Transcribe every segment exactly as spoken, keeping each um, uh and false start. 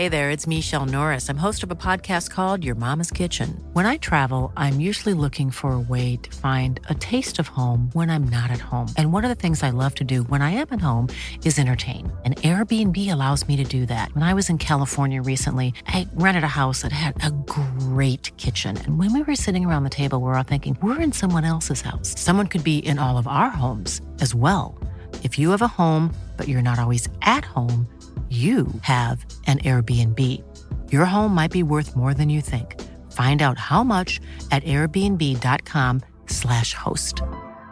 Hey there, it's Michelle Norris. I'm host of a podcast called Your Mama's Kitchen. When I travel, I'm usually looking for a way to find a taste of home when I'm not at home. And one of the things I love to do when I am at home is entertain. And Airbnb allows me to do that. When I was in California recently, I rented a house that had a great kitchen. And when we were sitting around the table, we were all thinking, we're in someone else's house. Someone could be in all of our homes as well. If you have a home, but you're not always at home, you have an Airbnb. Your home might be worth more than you think. Find out how much at airbnb.com slash host.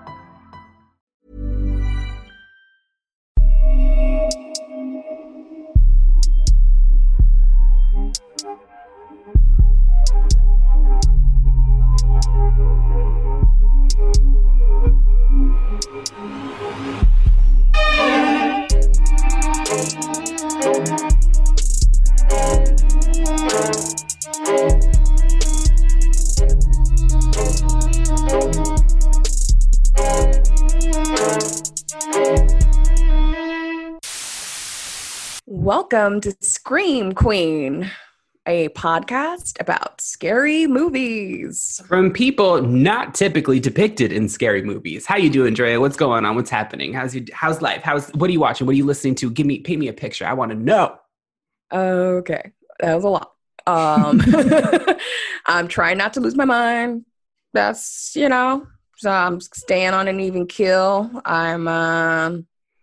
Welcome to Scream Queen, a podcast about scary movies. From people not typically depicted in scary movies. How you doing, Drea? What's going on? What's happening? How's you, how's life? How's what are you watching? What are you listening to? Give me paint me a picture. I want to know. Okay. That was a lot. Um I'm trying not to lose my mind. That's, you know, so I'm staying on an even kill. I'm um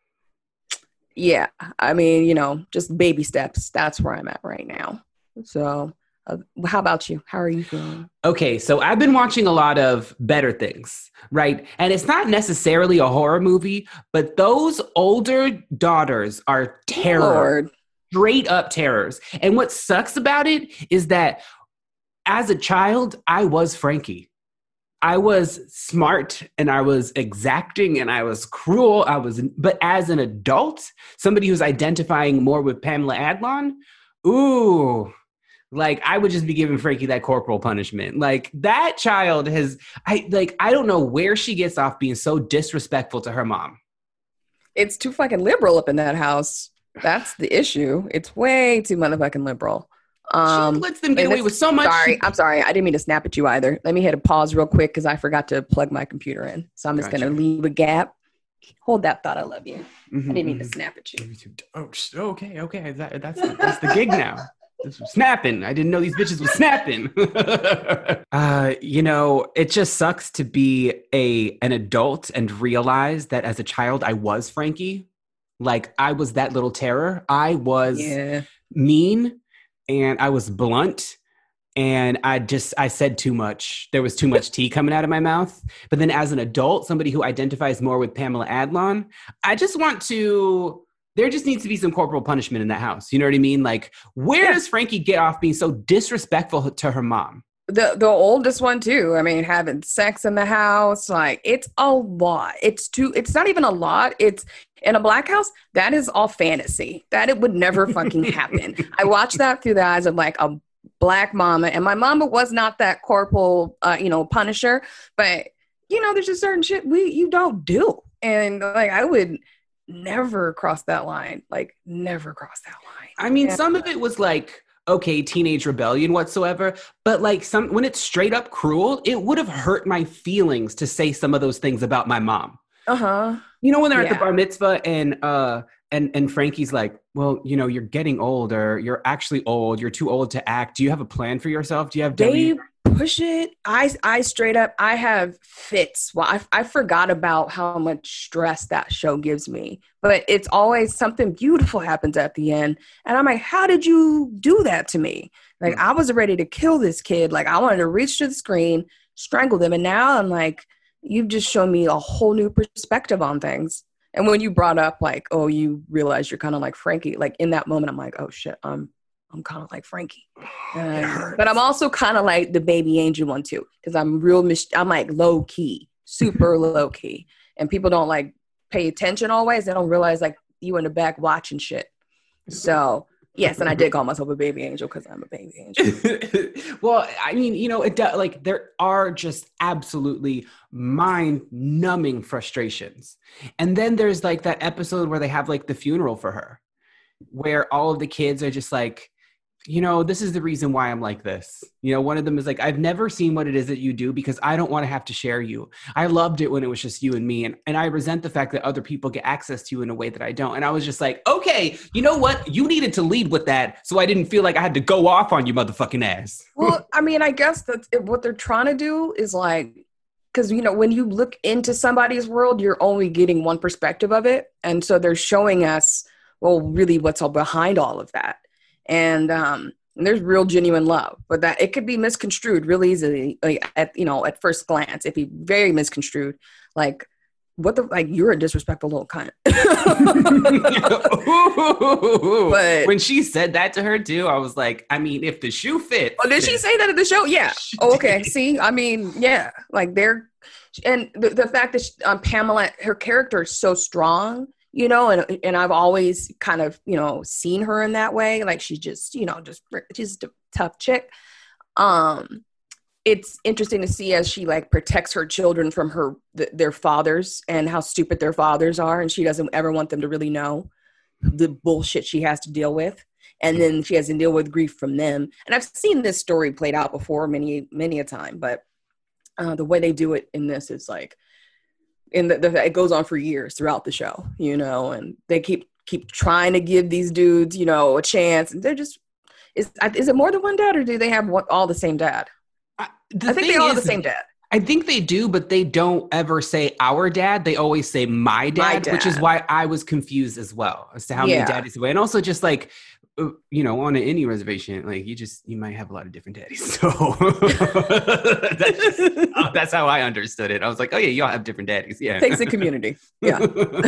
Yeah, I mean, you know, just baby steps. That's where I'm at right now. So, uh, how about you? How are you feeling? Okay, so I've been watching a lot of Better Things, right? And it's not necessarily a horror movie, but those older daughters are terror. Lord. Straight up terrors. And what sucks about it is that as a child, I was Frankie. I was smart and I was exacting and I was cruel. I was, but as an adult, somebody who's identifying more with Pamela Adlon, ooh, like I would just be giving Frankie that corporal punishment. Like that child has, I like, I don't know where she gets off being so disrespectful to her mom. It's too fucking liberal up in that house. That's the issue. It's way too motherfucking liberal. Um, she lets them get away with so much. Sorry, I'm sorry. I didn't mean to snap at you either. Let me hit a pause real quick because I forgot to plug my computer in. So I'm just gotcha. going to leave a gap. Hold that thought. I love you. Mm-hmm, I didn't mean mm-hmm. to snap at you. Oh, okay, okay. That, that's that's the gig now. This was snapping. I didn't know these bitches were snapping. uh, you know, it just sucks to be a an adult and realize that as a child I was Frankie. Like I was that little terror. I was yeah. mean. And I was blunt and I just, I said too much. There was too much tea coming out of my mouth. But then as an adult, somebody who identifies more with Pamela Adlon, I just want to, there just needs to be some corporal punishment in that house. You know what I mean? Like, where yeah. does Frankie get off being so disrespectful to her mom? The the oldest one too. I mean, having sex in the house, like it's a lot. It's too, it's not even a lot. It's, in a black house, that is all fantasy. That it would never fucking happen. I watched that through the eyes of like a black mama, and my mama was not that corporal, uh, you know, punisher. But you know, there's just certain shit we you don't do, and like I would never cross that line. Like never cross that line. I mean, and, some of it was like okay, teenage rebellion whatsoever, but like some when it's straight up cruel, it would have hurt my feelings to say some of those things about my mom. Uh-huh. You know, when they're yeah. at the bar mitzvah and uh and and Frankie's like, well, you know, you're getting older. You're actually old. You're too old to act. Do you have a plan for yourself? Do you have They W? push it. I I straight up, I have fits. Well, I, I forgot about how much stress that show gives me. But it's always something beautiful happens at the end. And I'm like, how did you do that to me? Like, mm-hmm. I was ready to kill this kid. Like, I wanted to reach to the screen, strangle them. And now I'm like, you've just shown me a whole new perspective on things. And when you brought up like, oh, you realize you're kind of like Frankie, like in that moment, I'm like, oh shit, I'm, I'm kind of like Frankie. Uh, but I'm also kind of like the baby angel one too. Cause I'm real, mis- I'm like low key, super low key. And people don't like pay attention always. They don't realize like you in the back watching shit. So yes, and I did call myself a baby angel because I'm a baby angel. Well, I mean, you know, it does, like there are just absolutely mind-numbing frustrations. And then there's like that episode where they have like the funeral for her, where all of the kids are just like, you know, this is the reason why I'm like this. You know, one of them is like, I've never seen what it is that you do because I don't want to have to share you. I loved it when it was just you and me. And, and I resent the fact that other people get access to you in a way that I don't. And I was just like, okay, you know what? You needed to lead with that. So I didn't feel like I had to go off on you motherfucking ass. Well, I mean, I guess that what they're trying to do is like, because, you know, when you look into somebody's world, you're only getting one perspective of it. And so they're showing us, well, really what's all behind all of that. And, um, and there's real genuine love, but that it could be misconstrued real easily, like at, you know, at first glance, it'd be very misconstrued. Like, what the, like, you're a disrespectful little cunt. But when she said that to her too, I was like, I mean, if the shoe fits. Oh, did she say that at the show? Yeah. Oh, okay. See, I mean, yeah, like they're, and the, the fact that she, um, Pamela, her character is so strong, you know, and and I've always kind of, you know, seen her in that way. Like she's just, you know, just she's a tough chick. Um, it's interesting to see as she like protects her children from her th- their fathers and how stupid their fathers are, and she doesn't ever want them to really know the bullshit she has to deal with. And then she has to deal with grief from them. And I've seen this story played out before many, many a time, but uh, the way they do it in this is like, in the, the, it goes on for years throughout the show, you know, and they keep keep trying to give these dudes, you know, a chance. And they're just, is is it more than one dad, or do they have one, all the same dad? I, I think they all have the same dad. I think they do, but they don't ever say our dad. They always say my dad, My dad. which is why I was confused as well as to how Yeah. many daddies away. And also just like, uh, you know, on an Indian reservation, like you just, you might have a lot of different daddies. So that's, just, oh, that's how I understood it. I was like, oh yeah, y'all have different daddies. Yeah. Takes a community. Yeah.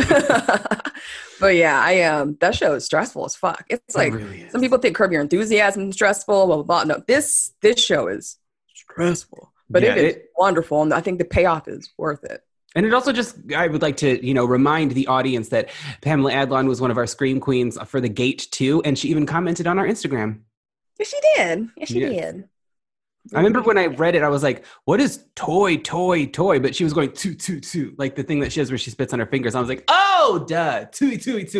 But yeah, I um that show is stressful as fuck. It's like, It really is. some people think Curb Your Enthusiasm is stressful, blah, blah, blah. No, this this show is stressful. But Yeah, it is it- wonderful, and I think the payoff is worth it. And it also just, I would like to, you know, remind the audience that Pamela Adlon was one of our Scream Queens for The Gate too. And she even commented on our Instagram. Yeah, she did. Yeah, she Yeah. did. I remember when I read it, I was like, what is toy, toy, toy? But she was going, toot, toot, toot, like the thing that she has where she spits on her fingers. I was like, oh, duh, tooey, tooey,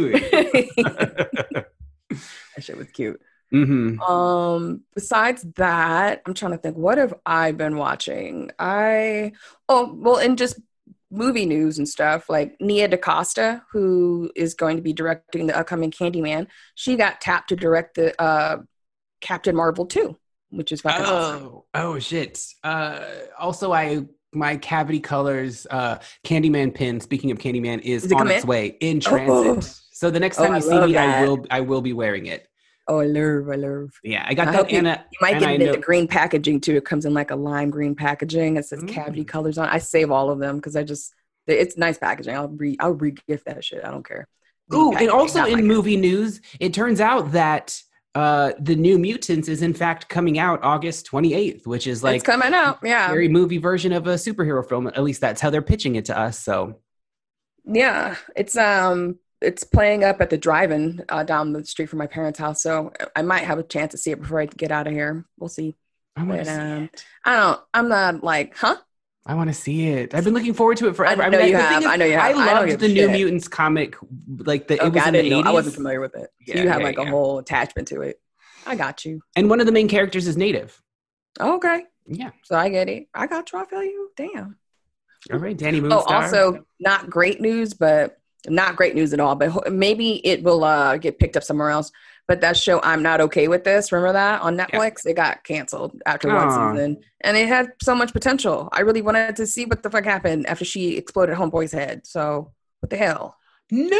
tooey. That shit was cute. Mm-hmm. Um, besides that, I'm trying to think, what have I been watching? I, oh, well, in just movie news and stuff, like Nia DaCosta, who is going to be directing the upcoming Candyman, she got tapped to direct the uh, Captain Marvel two, which is fucking awesome. Oh, oh, shit. Uh, also, I my Cavity Colors uh, Candyman pin, speaking of Candyman, is Does it on come its in? way in Oh. transit. So the next Oh, time I you see love me, I that. will I will be wearing it. Oh, I love, I love. Yeah, I got I that. hope you, and, you uh, might and get I it in know- the green packaging too. It comes in like a lime green packaging. It says Cavity Mm. Colors on it. I save all of them because I just, it's nice packaging. I'll re, I'll re-gift that shit. I don't care. Ooh, and Packaging, also not in my movie news, it turns out that uh, the New Mutants is in fact coming out August twenty-eighth, which is like it's coming out. Yeah. very movie version of a superhero film. At least that's how they're pitching it to us. So Yeah. It's, um, it's playing up at the drive-in uh, down the street from my parents' house. So I might have a chance to see it before I get out of here. We'll see. I want to But, see um, it. I don't, I'm not like, huh? I want to see it. I've been looking forward to it forever. I know mean, you the thing have. is, I know you have. I I don't loved give the a New shit. Mutants comic, like the it Okay, was I in the didn't know. eighties. I wasn't familiar with it. So Yeah, you have yeah, like a yeah. whole attachment to it. I got you. And one of the main characters is native. Okay. Yeah. So I get it. I got you. I feel you. Damn. All right, Danny Oh, Moonstar. also not great news, but not great news at all. But ho- maybe it will uh, get picked up somewhere else. But that show, I'm Not Okay With This, remember that on Netflix? It got canceled after one Aw. season. And it had so much potential. I really wanted to see what the fuck happened after she exploded Homeboy's head. So what the hell? No,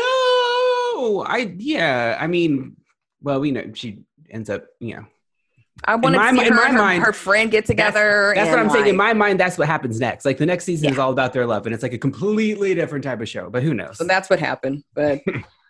I yeah. I mean, well, we know she ends up, you know. I wanted my to see mi- in her my and her, mind, her friend get together. That's, that's what and, I'm saying. In like- my mind, that's what happens next. Like the next season is Yeah. all about their love, and it's like a completely different type of show. But who knows? So that's what happened. But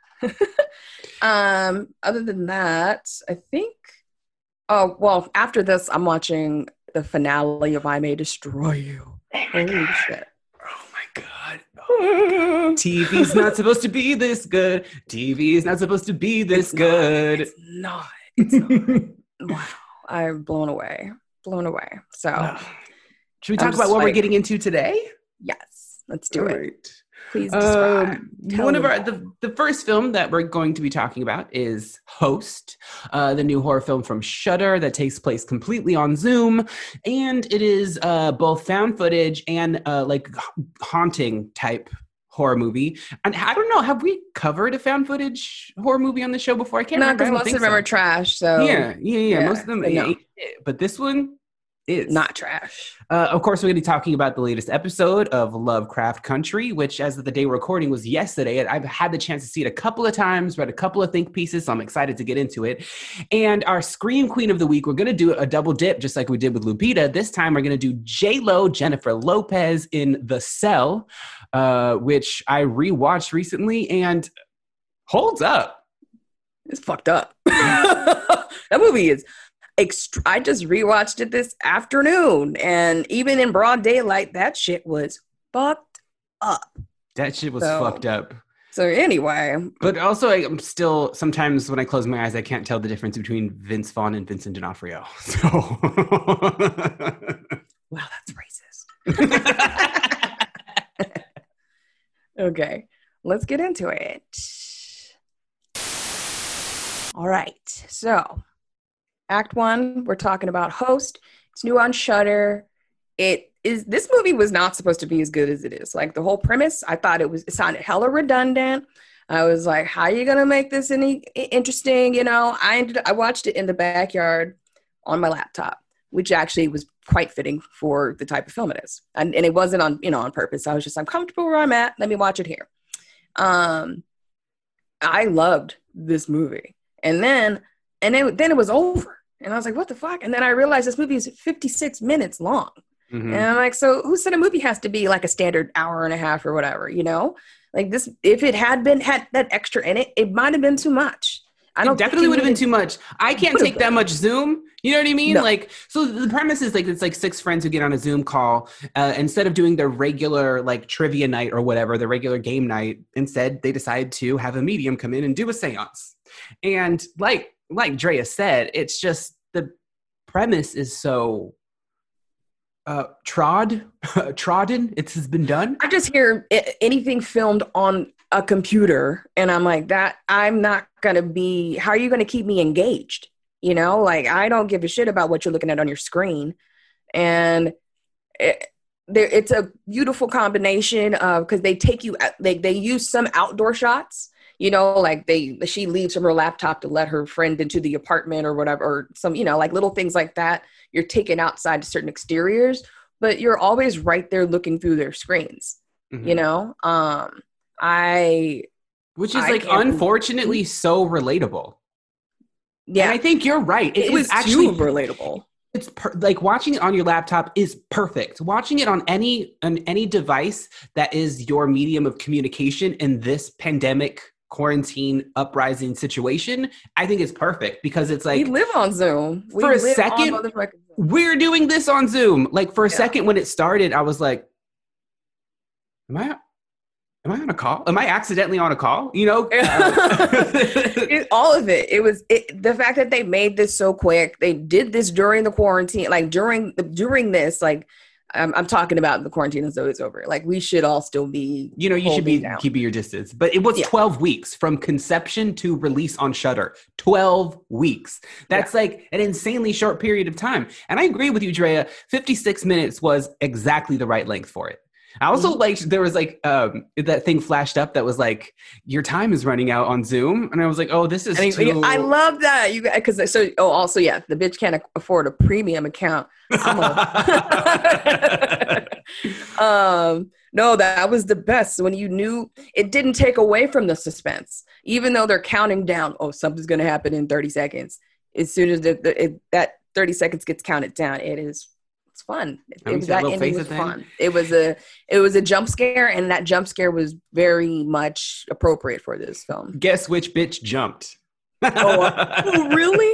um, other than that, I think. Oh well, after this, I'm watching the finale of I May Destroy You. Holy shit! Oh my god. T V's not supposed to be this good. T V is not supposed to be this It's not. good. It's not. It's not. Wow, I'm blown away. Blown away. So Should we I'm talk about just what we're like- getting into today? yes, let's do All it. right. Please describe. Um, Tell one of me our more. the, the first film that we're going to be talking about is Host, uh, the new horror film from Shudder that takes place completely on Zoom, and it is uh, both found footage and uh, like haunting type horror movie. And I don't know, have we covered a found footage horror movie on the show before? I can't No, remember. I because don't most think of them so. are trash. So Yeah, yeah, yeah, yeah, most of them so no. ain't shit, but this one is not trash. Uh, of course, we're going to be talking about the latest episode of Lovecraft Country, which, as of the day we're recording, was yesterday. I've had the chance to see it a couple of times, read a couple of think pieces, so I'm excited to get into it. And our Scream Queen of the Week, we're going to do a double dip, just like we did with Lupita. This time, we're going to do J-Lo, Jennifer Lopez in The Cell, uh, which I rewatched recently and holds up. It's fucked up. That movie is... Ext- I just rewatched it this afternoon, and even in broad daylight, that shit was fucked up. That shit was So- fucked up. So anyway, But also, I- I'm still, sometimes when I close my eyes, I can't tell the difference between Vince Vaughn and Vincent D'Onofrio. So. wow, that's racist. Okay, let's get into it. All right, so Act One, we're talking about Host. It's new on Shudder. It is. This movie was not supposed to be as good as it is. Like the whole premise, I thought it was. It sounded hella redundant. I was like, "How are you gonna make this any interesting?" You know, I ended. I watched it in the backyard on my laptop, which actually was quite fitting for the type of film it is, and and it wasn't on you know on purpose. I was just I'm comfortable where I'm at. Let me watch it here. Um, I loved this movie, and then and then then it was over. And I was like, what the fuck? And then I realized this movie is fifty-six minutes long. Mhm. And I'm like, so who said a movie has to be like a standard hour and a half or whatever, you know? Like this, if it had been, had that extra in it, it might have been too much. I don't It definitely would have been too much. I can't Would've take that been. much Zoom. You know what I mean? No. Like, so the premise is like, it's like six friends who get on a Zoom call. Uh, instead of doing their regular like trivia night or whatever, the regular game night, instead they decide to have a medium come in and do a seance. And like, like Drea said, it's just the premise is so uh, trod, trodden. It has been done. I just hear I- anything filmed on a computer and I'm like that, I'm not going to be, how are you going to keep me engaged? You know, like I don't give a shit about what you're looking at on your screen. And it, there, it's a beautiful combination of, cause they take you, they, they use some outdoor shots, you know, like they, she leaves from her laptop to let her friend into the apartment or whatever, or some, you know, like little things like that. You're taken outside to certain exteriors, but you're always right there looking through their screens, Mhm. you know? Um, I, Which is I like can't- unfortunately so relatable. yeah, And I think you're right. It, it was is actually too relatable. It's per- like watching it on your laptop is perfect. Watching it on any on any device that is your medium of communication in this pandemic quarantine uprising situation, I think is perfect because it's like We live on Zoom. We for a live on second, motherfucking Zoom. we're doing this on Zoom. Like for a Yeah. second when it started, I was like, "Am I? Am I on a call? Am I accidentally on a call?" You know, It- all of it. It was it, the fact that they made this so quick. They did this during the quarantine, like during the during this. Like I'm, I'm talking about the quarantine as though it's over. Like we should all still be. you know, you should be holding down. keeping your distance. But it was Yeah. twelve weeks from conception to release on Shudder. twelve weeks. That's like an insanely short period of time. And I agree with you, Drea. fifty-six minutes was exactly the right length for it. I also Mhm. liked, there was like, um, that thing flashed up that was like, your time is running out on Zoom. And I was like, oh, this is I, mean, too... I love that you because so oh also yeah the bitch can't afford a premium account. I'm a- um no that was the best when you knew it didn't take away from the suspense even though they're counting down, oh something's gonna happen in thirty seconds. As soon as the, the it, that thirty seconds gets counted down, it is it's fun. It, Let me it was see that that little ending face was thing. fun. It was a it was a jump scare, and that jump scare was very much appropriate for this film. Guess which bitch jumped? Oh, uh, oh really?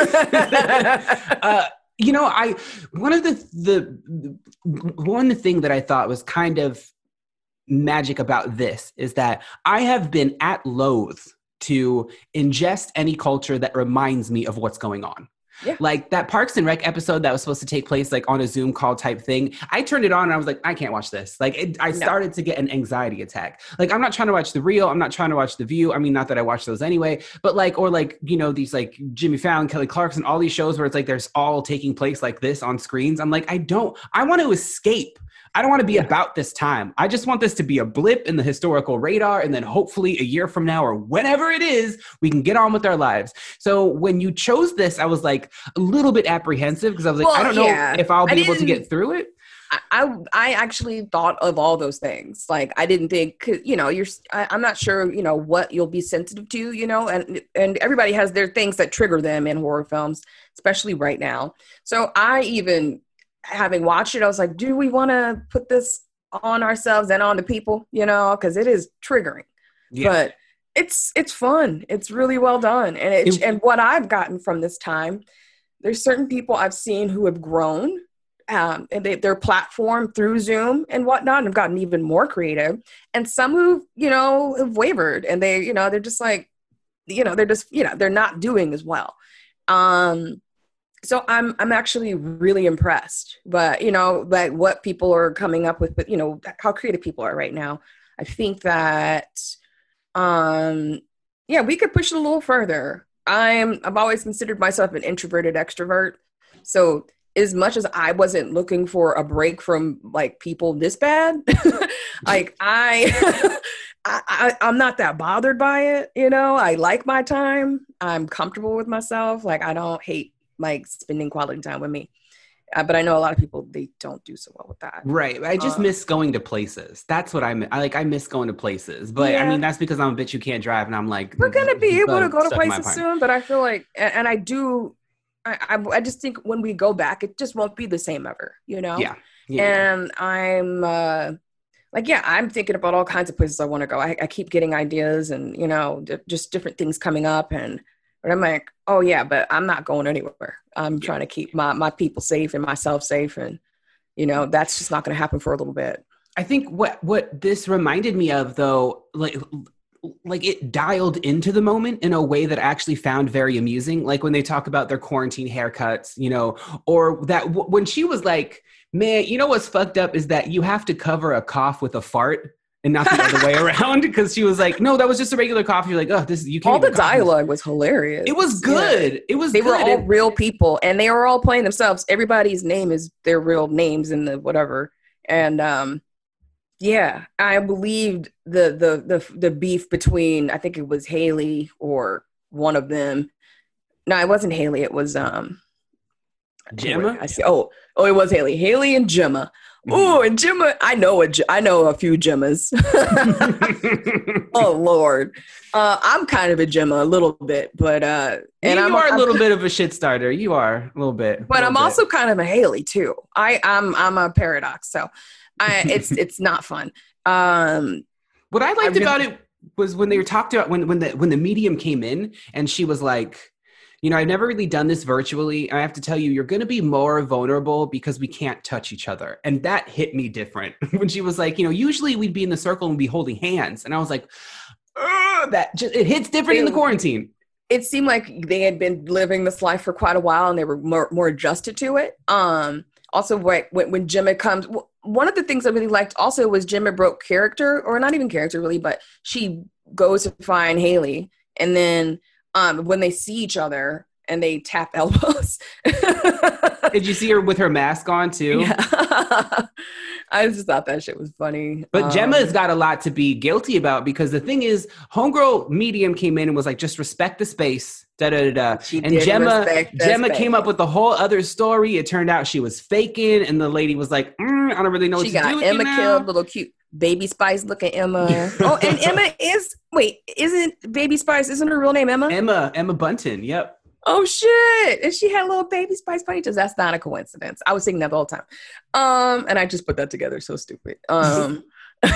uh, you know, I one of the the one thing that I thought was kind of magic about this is that I have been at loath to ingest any culture that reminds me of what's going on. Yeah. Like that Parks and Rec episode that was supposed to take place like on a Zoom call type thing. I turned it on and I was like, I can't watch this. Like it, I started no. to get an anxiety attack. Like I'm not trying to watch The Real. I'm not trying to watch The View. I mean, not that I watch those anyway, but like, or like, you know, these like Jimmy Fallon, Kelly Clarkson, all these shows where it's like, there's all taking place like this on screens. I'm like, I don't, I want to escape. I don't want to be yeah. about this time. I just want this to be a blip in the historical radar. And then hopefully a year from now or whenever it is, we can get on with our lives. So when you chose this, I was like a little bit apprehensive because I was like, well, I don't yeah. know if I'll be able to get through it. I, I actually thought of all those things. Like I didn't think, you know, you're, I, I'm not sure, you know, what you'll be sensitive to, you know, and, and everybody has their things that trigger them in horror films, especially right now. So I even, having watched it, I was like, do we want to put this on ourselves and on the people, you know, because it is triggering, yeah. but it's, it's fun. It's really well done. And it, it, and what I've gotten from this time, there's certain people I've seen who have grown um, and they, their platform through Zoom and whatnot and have gotten even more creative. And some who, you know, have wavered and they, you know, they're just like, you know, they're just, you know, they're not doing as well. Um, So I'm I'm actually really impressed, but you know, like what people are coming up with, but you know, how creative people are right now. I think that, um, yeah, we could push it a little further. I'm I've always considered myself an introverted extrovert, so as much as I wasn't looking for a break from like people this bad, like I, I, I I'm not that bothered by it. You know, I like my time. I'm comfortable with myself. Like I don't hate like spending quality time with me. Uh, but I know a lot of people, they don't do so well with that. Right. I just um, miss going to places. That's what I miss. I like, I miss going to places, but yeah. I mean, that's because I'm a bitch who can't drive. And I'm like, we're going to be able to go to places soon, but I feel like, and, and I do, I, I, I just think when we go back, it just won't be the same ever, you know? Yeah. yeah. And I'm uh, like, yeah, I'm thinking about all kinds of places I want to go. I, I keep getting ideas and, you know, d- just different things coming up. And, but I'm like, oh yeah, but I'm not going anywhere. I'm yeah. trying to keep my, my people safe and myself safe. And, you know, that's just not going to happen for a little bit. I think what, what this reminded me of though, like, like it dialed into the moment in a way that I actually found very amusing. Like when they talk about their quarantine haircuts, you know, or that w- when she was like, man, you know, what's fucked up is that you have to cover a cough with a fart. And not the other way around, because she was like, "No, that was just a regular cough." You're like, "Oh, this you can't." All the dialogue was hilarious. It was good. Yeah. It was. They good. were all real people, and they were all playing themselves. Everybody's name is their real names in the whatever. And um, yeah, I believed the the the the beef between, I think it was Haley or one of them. No, it wasn't Haley. It was um, Gemma. I see. Oh, oh, it was Haley. Haley and Gemma. Oh, and Gemma, I know a, I know a few Gemmas. Oh Lord, uh, I'm kind of a Gemma a little bit, but uh, and you I'm, are a I'm, little bit of a shit starter. You are a little bit, but little I'm bit. also kind of a Haley too. I, I'm I'm a paradox, so I, it's it's not fun. Um, what I liked just, about it was when they were talked about when when the when the medium came in and she was like, you know, I've never really done this virtually. I have to tell you, you're going to be more vulnerable because we can't touch each other. And that hit me different when she was like, you know, usually we'd be in the circle and be holding hands. And I was like, that just, it hits different it, in the quarantine. It seemed like they had been living this life for quite a while and they were more, more adjusted to it. Um, also, when, when Gemma comes, one of the things I really liked also was Gemma broke character, or not even character really, but she goes to find Haley. And then Um, when they see each other and they tap elbows. Did you see her with her mask on too? Yeah. I just thought that shit was funny. But um, Gemma's got a lot to be guilty about because the thing is, homegirl medium came in and was like, just respect the space. Da, da, da, da. She and did Gemma, Gemma space. came up with the whole other story. It turned out she was faking, and the lady was like, mm, I don't really know what she to got do with Emma you now. killed, little cute Baby Spice looking Emma. Oh, and Emma is wait, isn't Baby Spice? Isn't her real name Emma? Emma, Emma Bunton. Yep. Oh shit! And she had little Baby Spice ponytails. That's not a coincidence. I was singing that the whole time. Um, and I just put that together. So stupid. Um,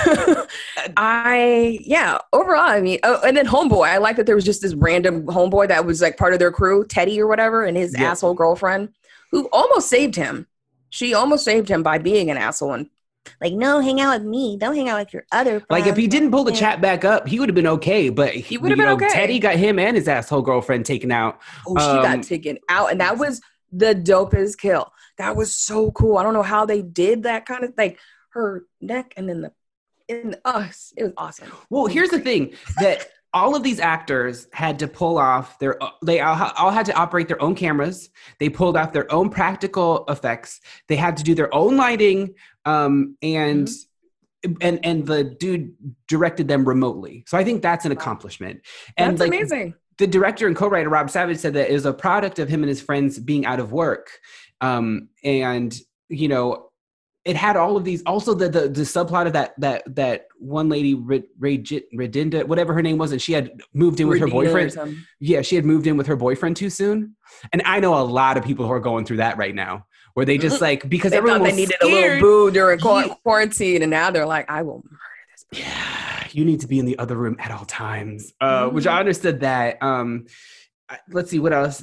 I yeah. Overall, I mean, oh, and then Homeboy. I like that there was just this random Homeboy that was like part of their crew, Teddy or whatever, and his yep. asshole girlfriend who almost saved him. She almost saved him by being an asshole and Like, no, hang out with me. Don't hang out with your other friends. Like, if he didn't pull the chat back up, he would have been okay. But he, he would have been know, okay. Teddy got him and his asshole girlfriend taken out. Oh, she um, got taken out. And that was the dopest kill. That was so cool. I don't know how they did that kind of like her neck and then the in us. It was awesome. Well, was here's great. the thing that all of these actors had to pull off their, they all, all had to operate their own cameras. They pulled off their own practical effects. They had to do their own lighting. Um, and, mm-hmm. and, and the dude directed them remotely. So I think that's an accomplishment. And that's like, amazing. The director and co-writer, Rob Savage, said that it was a product of him and his friends being out of work. Um, and, you know, it had all of these, also the the, the subplot of that that that one lady, Redinda, whatever her name was, and she had moved in with her boyfriend. Yeah, she had moved in with her boyfriend too soon. And I know a lot of people who are going through that right now, where they just like, because they everyone was they needed scared. a little boo during yeah. quarantine, and now they're like, I will murder this person. Yeah, you need to be in the other room at all times, uh, mm-hmm. which I understood that. Um, let's see, what else?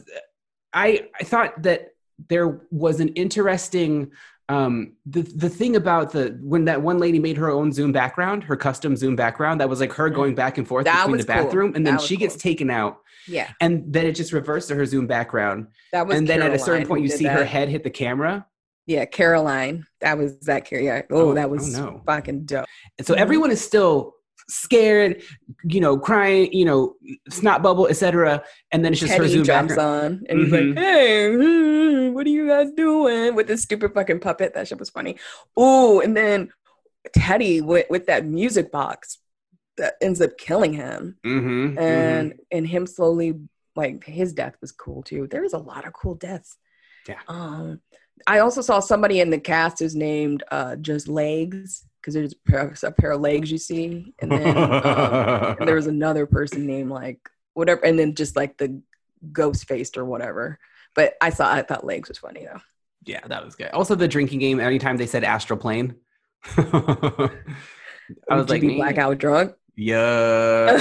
I I thought that there was an interesting... Um, the the thing about the when that one lady made her own Zoom background, her custom Zoom background, that was like her going back and forth that between the bathroom, cool. and then that she gets cool. taken out. Yeah, and then it just reversed to her Zoom background. That was and then Caroline at a certain point, you see that. her head hit the camera. Yeah, Caroline. That was that. Yeah. Oh, oh that was oh no. fucking dope. And so mm-hmm. everyone is still scared, you know, crying, you know, snot bubble, et cetera. And then it's just Teddy her Zoom jumps background. on, and he's mm-hmm. like, "Hey, what are you guys doing?" With this stupid fucking puppet. That shit was funny. Oh, and then Teddy with with that music box that ends up killing him, mm-hmm. and mm-hmm. and him slowly, like his death was cool too. There was a lot of cool deaths. Yeah. Um, I also saw somebody in the cast who's named uh, just Legs. Because there's a pair, a pair of legs you see, and then um, and there was another person named like whatever, and then just like the ghost faced or whatever. But I saw, I thought Legs was funny though. Yeah, that was good. Also, the drinking game. Anytime they said astral plane, I was like, be blackout drunk. Yeah.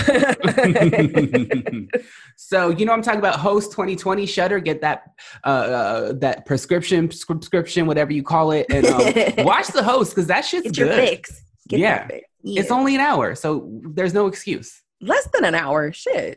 So, you know, I'm talking about Host twenty twenty. Shudder, get that uh, uh that prescription, subscription, whatever you call it, and um, watch the Host because that shit's get good. Your fix. Get yeah. Fix. yeah, it's only an hour, so there's no excuse. Less than an hour, shit.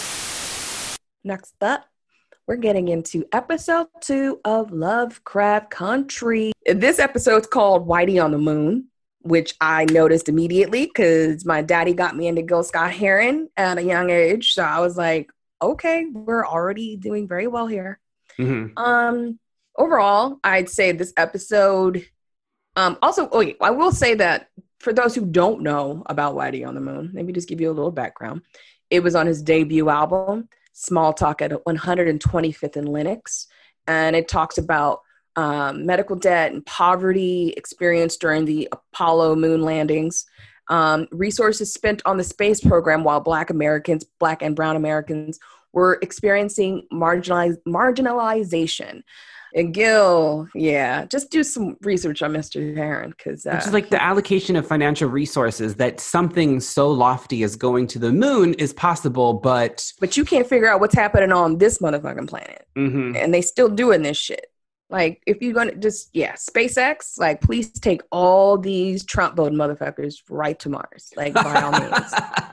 Next up, we're getting into episode two of Lovecraft Country. This episode's called Whitey on the Moon, which I noticed immediately because my daddy got me into Gil Scott-Heron at a young age. So I was like, okay, we're already doing very well here. Mm-hmm. Um, overall, I'd say this episode, um, also, oh, yeah, I will say that for those who don't know about Whitey on the Moon, let me just give you a little background. It was on his debut album, Small Talk at one hundred twenty-fifth in Linux. And it talks about Um, medical debt and poverty experienced during the Apollo moon landings, um, resources spent on the space program while Black Americans, Black and Brown Americans were experiencing marginaliz- marginalization. And Gil, yeah, just do some research on Mister Heron. because uh, Which is like the allocation of financial resources, that something so lofty as going to the moon is possible, but... But you can't figure out what's happening on this motherfucking planet. Mm-hmm. And they still doing this shit. Like, if you're going to just, yeah, SpaceX, like, please take all these Trump voting motherfuckers right to Mars. Like, by all means.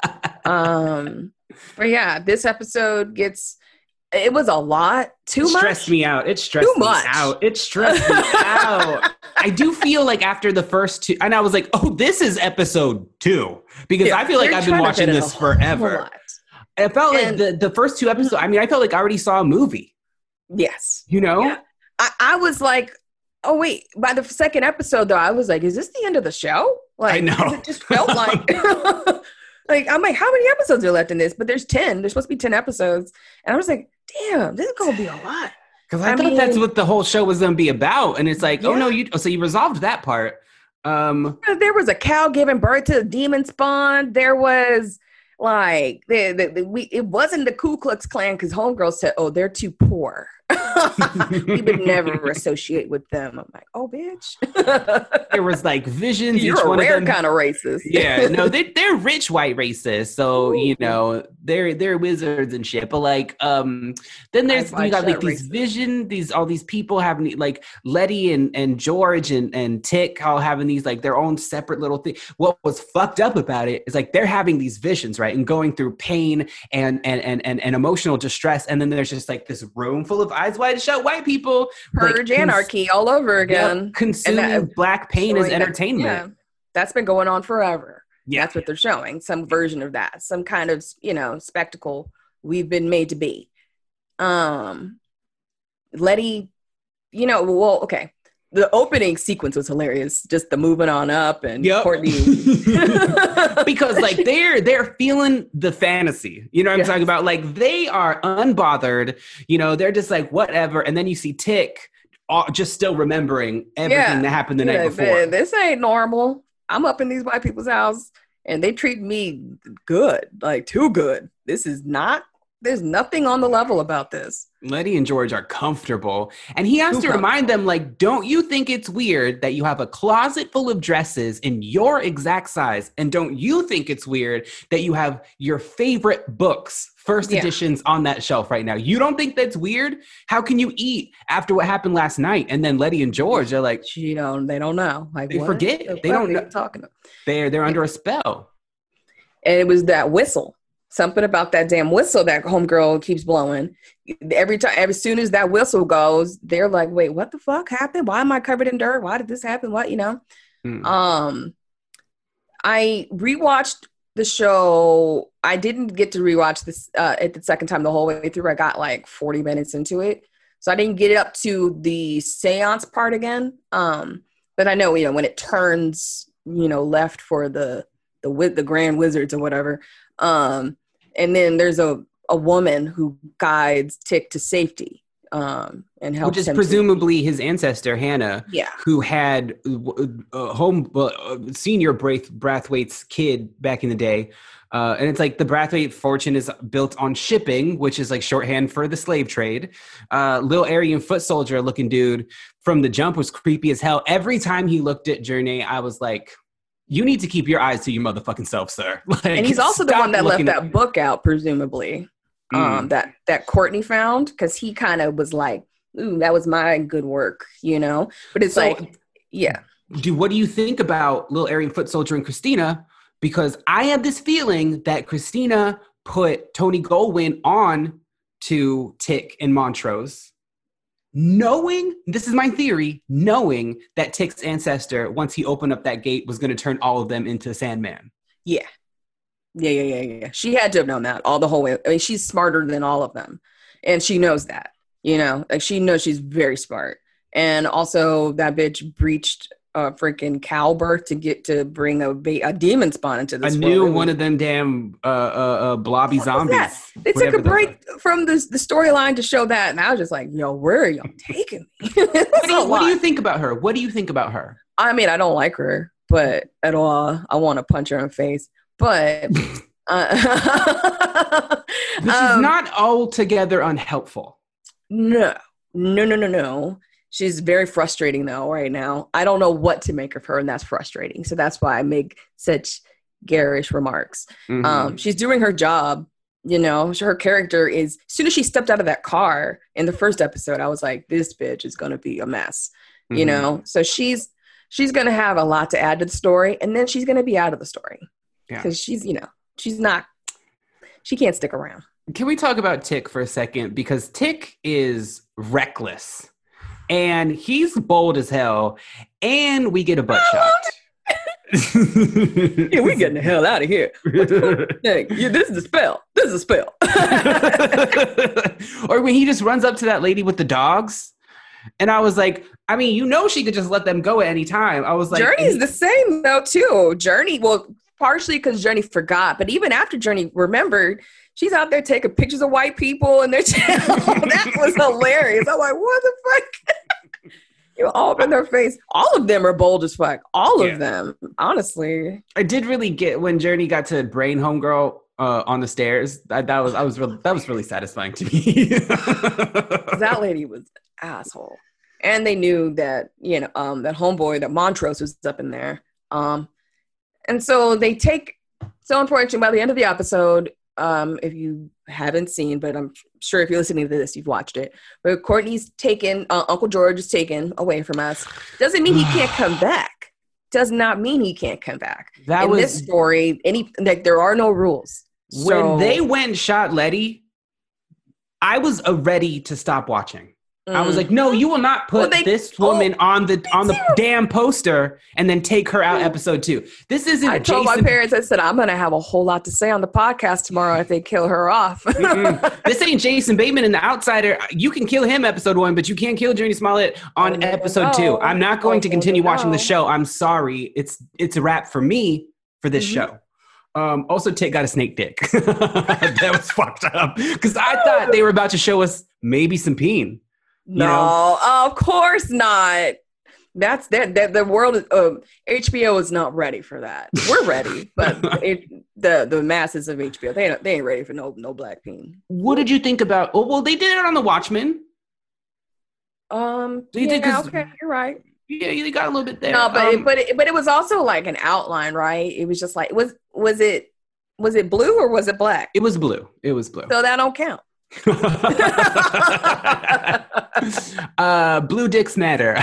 Um, but yeah, this episode gets, it was a lot. Too it much. stressed me out. It stressed Too me much. out. It stressed me out. I do feel like after the first two, and I was like, oh, this is episode two. Because yeah, I feel like I've been watching this forever. I felt and, like the, the first two episodes, I mean, I felt like I already saw a movie. Yes. You know? Yeah. I, I was like, oh, wait. By the second episode, though, I was like, is this the end of the show? Like, I know. It just felt like, like, I'm like, how many episodes are left in this? But there's ten. There's supposed to be ten episodes. And I was like, damn, this is going to be a lot. Because I, I thought mean, that's what the whole show was going to be about. And it's like, yeah. oh, no, you, oh, so you resolved that part. Um, there was a cow giving birth to a demon spawn. There was, like, the, the, the, we, it wasn't the Ku Klux Klan because Homegirl said, oh, they're too poor. we would never associate with them. I'm like, oh, bitch. There was like visions. You're each a one rare of them, kind of racist. yeah, no, they they're rich white racists, so you know they're they're wizards and shit. But like, um, then there's you got like these racist. vision, these all these people having like Letty and and George and and Tick all having these like their own separate little thing. What was fucked up about it is like they're having these visions, right, and going through pain and and and and, and emotional distress, and then there's just like this room full of eyes wide shut white people, purge like, anarchy cons- all over again, yep, consuming that, black pain as entertainment. That, yeah, that's been going on forever. Yeah. That's what they're showing, some version of that, some kind of, you know, spectacle we've been made to be. Um, Letty, you know, well, okay. The opening sequence was hilarious. Just the moving on up and yep. Courtney. Because like they're they're feeling the fantasy. You know what I'm yes. talking about? Like they are unbothered. You know, they're just like whatever. And then you see Tick just still remembering everything yeah. that happened the yeah, night before. This ain't normal. I'm up in these white people's house and they treat me good, like too good. This is not. There's nothing on the level about this. Letty and George are comfortable. And he has Too to remind them, like, don't you think it's weird that you have a closet full of dresses in your exact size? And don't you think it's weird that you have your favorite books, first yeah. editions on that shelf right now? You don't think that's weird? How can you eat after what happened last night? And then Letty and George are like, you know, they don't know. Like, they what? forget. The they don't know. Talking about? They're, they're under a spell. And it was that whistle. Something about that damn whistle that homegirl keeps blowing. Every time, as soon as that whistle goes, they're like, wait, what the fuck happened? Why am I covered in dirt? Why did this happen? What, you know? Mm. Um, I rewatched the show. I didn't get to rewatch this uh, at the second time the whole way through. I got like forty minutes into it. So I didn't get it up to the seance part again. Um, but I know, you know, when it turns, you know, left for the, the, the Grand Wizards or whatever, um, and then there's a, a woman who guides Tick to safety um, and helps Which is him presumably to- his ancestor, Hannah, yeah. who had uh, home uh, senior Braith- Brathwaite's kid back in the day. Uh, and it's like the Brathwaite fortune is built on shipping, which is like shorthand for the slave trade. Uh, Lil Aryan foot soldier looking dude from the jump was creepy as hell. Every time he looked at Journey, I was like, you need to keep your eyes to your motherfucking self, sir. Like, and he's also the one that left that at- book out, presumably, mm. um, that, that Courtney found, because he kind of was like, ooh, that was my good work, you know? But it's so, like, yeah. Do What do you think about Lil Aryan foot soldier and Christina? Because I have this feeling that Christina put Tony Goldwyn on to Tick and Montrose, knowing, this is my theory, knowing that Tick's ancestor, once he opened up that gate, was going to turn all of them into Sandman. Yeah. Yeah, yeah, yeah, yeah. She had to have known that all the whole way. I mean, she's smarter than all of them. And she knows that, you know? Like, she knows she's very smart. And also, that bitch breached a freaking cow birth to get to bring a, ba- a demon spawn into this I world. knew one of them damn uh, uh, uh, blobby zombies. They took a break from the, the storyline to show that, and I was just like, yo, where are y'all taking me? what, do you, what do you think about her? What do you think about her? I mean, I don't like her, but at all. I want to punch her in the face. But, uh, but she's um, not altogether unhelpful. No, no, no, no, no. She's very frustrating, though, right now. I don't know what to make of her, and that's frustrating. So that's why I make such garish remarks. Mm-hmm. Um, she's doing her job, you know. Her character is, as soon as she stepped out of that car in the first episode, I was like, this bitch is going to be a mess, mm-hmm. you know. So she's she's going to have a lot to add to the story, and then she's going to be out of the story. Because yeah. she's, you know, she's not, she can't stick around. Can we talk about Tick for a second? Because Tick is reckless. And he's bold as hell, and we get a butt shot. Yeah, we getting the hell out of here. Hey, yeah, this is a spell. This is a spell. Or when he just runs up to that lady with the dogs, and I was like, I mean, you know, she could just let them go at any time. I was like, Journey's the same though too. Journey, well, partially because Journey forgot, but even after Journey remembered, she's out there taking pictures of white people and their channel. That was hilarious. I'm like, what the fuck? You know, all up in their face. All of them are bold as fuck. All yeah. of them, honestly. I did really get when Journey got to brain homegirl, uh, on the stairs. That, that was I was really, that was really satisfying to me. That lady was an asshole, and they knew that you know um, that homeboy that Montrose was up in there, um, and so they take. So unfortunately, by the end of the episode, um, if you haven't seen, but I'm sure if you're listening to this, you've watched it. But Courtney's taken, uh, Uncle George is taken away from us. Doesn't mean he can't come back. Does not mean he can't come back. That in was, this story. Any like there are no rules. When so, they went and shot Letty, I was uh, ready to stop watching. Mm. I was like, no, you will not put well, they, this woman oh, on the on the too. damn poster and then take her out episode two. This isn't I told Jason- my parents, I said, I'm going to have a whole lot to say on the podcast tomorrow if they kill her off. This ain't Jason Bateman in The Outsider. You can kill him episode one, but you can't kill Jurnee Smollett on oh, episode no. two. I'm not going oh, to continue no. watching the show. I'm sorry. It's it's a wrap for me for this mm-hmm. show. Um, also, Tick got a snake dick. That was fucked up. Because I thought they were about to show us maybe some peen. No, know? Of course not. That's that. That the world, uh, H B O is not ready for that. We're ready, but it, the the masses of H B O, they ain't, they ain't ready for no no black peen. What did you think about? Oh, well, they did it on The Watchmen. Um, so you yeah, did, okay, you're right. Yeah, you got a little bit there. No, but um, it, but it, but it was also like an outline, right? It was just like was was it was it blue or was it black? It was blue. It was blue. So that don't count. uh, blue dicks matter.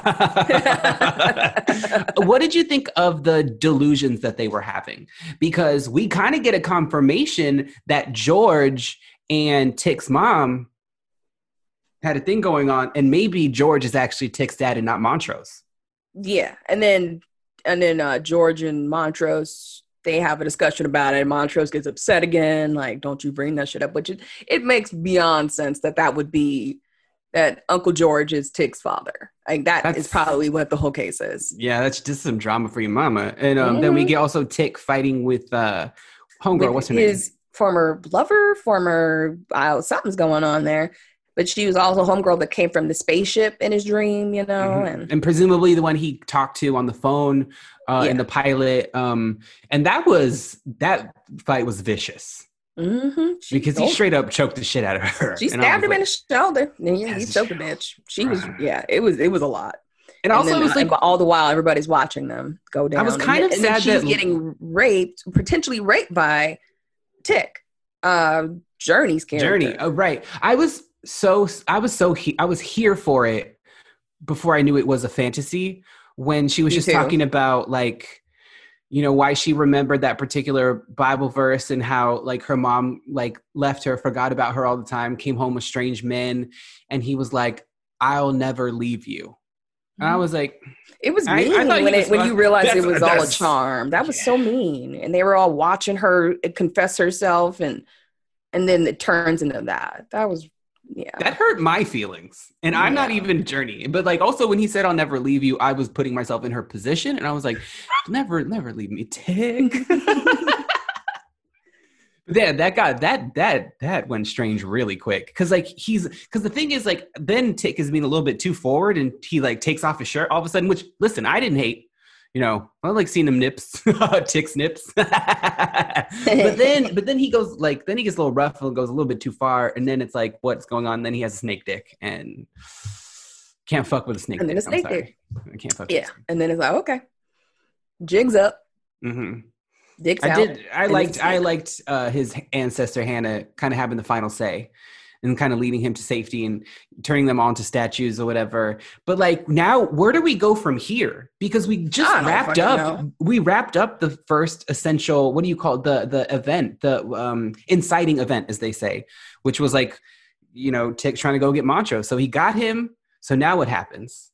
What did you think of the delusions that they were having? Because we kind of get a confirmation that George and Tick's mom had a thing going on, and maybe George is actually Tick's dad and not Montrose. Yeah, and then and then uh, George and Montrose, they have a discussion about it, and Montrose gets upset again, like, don't you bring that shit up, which it, it makes beyond sense that that would be, that Uncle George is Tick's father. Like, that that's, is probably what the whole case is. Yeah, that's just some drama for your mama. And um, mm-hmm. then we get also Tick fighting with uh, Homegirl, with what's her name? His former lover, former, uh, something's going on there. But she was also homegirl that came from the spaceship in his dream, you know. Mm-hmm. And and presumably the one he talked to on the phone uh, yeah. in the pilot. Um, and that was, that fight was vicious. Mm-hmm. Because he straight up choked the shit out of her. She stabbed him like, in the shoulder. And yeah, he choked the bitch. She was, yeah, it was, it was a lot. And, and also then, it was like, all the while everybody's watching them go down. I was kind and, of and sad she's that getting raped, potentially raped by Tick, uh, Jurnee's character. Jurnee, oh, right. I was, So I was so he- I was here for it before I knew it was a fantasy, when she was Me just too. talking about, like, you know, why she remembered that particular Bible verse and how, like, her mom, like, left her, forgot about her all the time, came home with strange men. And he was like, I'll never leave you. And I was like, it was mean I, I when, it, when you realized it was all a charm. That was yeah. so mean. And they were all watching her confess herself. And, and then it turns into that. That was Yeah. That hurt my feelings. And yeah. I'm not even Jurnee. But like also when he said I'll never leave you, I was putting myself in her position and I was like, never, never leave me, Tick. Yeah, that got that that that went strange really quick. Cause like he's cause the thing is like then Tick is being a little bit too forward and he like takes off his shirt all of a sudden, which listen, I didn't hate. You know, I like seeing him nips, Tick's nips. but then, but then he goes like, then he gets a little rough and goes a little bit too far, and then it's like, what's going on? Then he has a snake dick and can't fuck with a snake and dick. Then a snake dick. I can't fuck. Yeah, and then it's like, okay, jigs up. Mm-hmm. Dicks I out. did. I liked. I liked uh, his ancestor Hannah kind of having the final say. And kind of leading him to safety and turning them on to statues or whatever. But like now, where do we go from here? Because we just wrapped up. Know. We wrapped up the first essential. What do you call it? the the event? The um, inciting event, as they say, which was like, you know, Tick trying to go get Montrose. So he got him. So now what happens?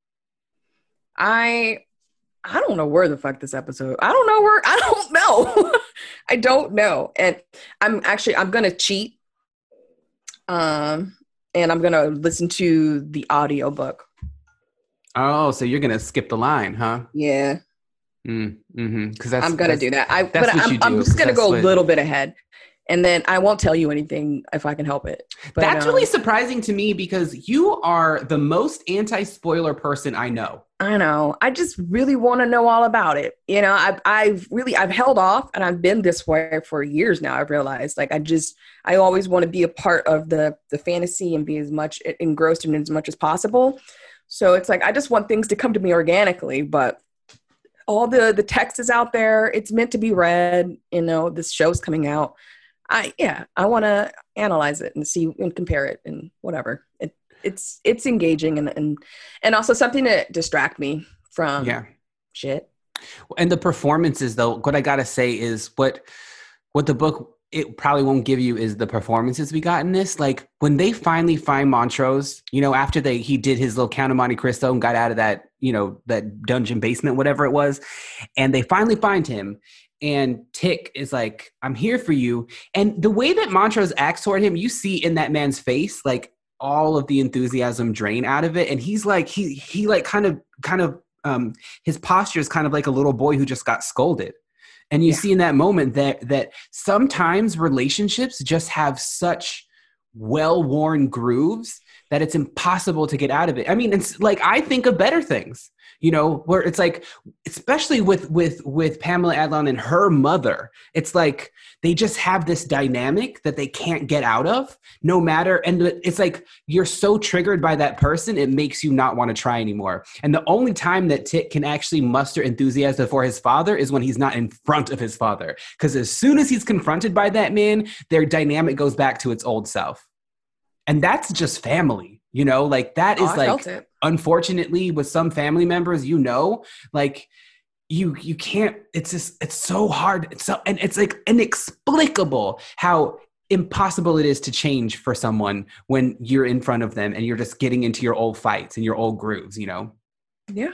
I I don't know where the fuck this episode. I don't know where. I don't know. I don't know. And I'm actually I'm gonna cheat. Um, and I'm going to listen to the audiobook. Oh, so you're going to skip the line, huh? Yeah. Mm, mm-hmm. Cause that's, I'm going to do that. I, but I'm, do, I'm just going to go what... a little bit ahead. And then I won't tell you anything if I can help it. But, that's um, really surprising to me because you are the most anti-spoiler person I know. I know. I just really want to know all about it. You know, I've, I've really, I've held off, and I've been this way for years now. I've realized, like, I just, I always want to be a part of the the fantasy and be as much engrossed in it as much as possible. So it's like, I just want things to come to me organically, but all the, the text is out there. It's meant to be read. You know, this show's coming out. I, yeah, I want to analyze it and see and compare it and whatever. It, it's, it's engaging and, and, and also something to distract me from yeah. shit. And the performances, though, what I got to say is what, what the book, it probably won't give you is the performances we got in this. Like when they finally find Montrose, you know, after they, he did his little Count of Monte Cristo and got out of that, you know, that dungeon basement, whatever it was. And they finally find him. And Tick is like, I'm here for you. And the way that Montrose acts toward him, you see in that man's face, like all of the enthusiasm drain out of it. And he's like, he, he like kind of, kind of, um, his posture is kind of like a little boy who just got scolded. And you yeah. see in that moment that, that sometimes relationships just have such well-worn grooves that it's impossible to get out of it. I mean, it's like, I think of Better Things, you know, where it's like, especially with, with, with Pamela Adlon and her mother, it's like, they just have this dynamic that they can't get out of no matter. And it's like, you're so triggered by that person, it makes you not want to try anymore. And the only time that Tick can actually muster enthusiasm for his father is when he's not in front of his father. Because as soon as he's confronted by that man, their dynamic goes back to its old self. And that's just family, you know, like that is oh, like, unfortunately with some family members, you know, like you, you can't, it's just, it's so hard. It's so, and it's like inexplicable how impossible it is to change for someone when you're in front of them and you're just getting into your old fights and your old grooves, you know? Yeah.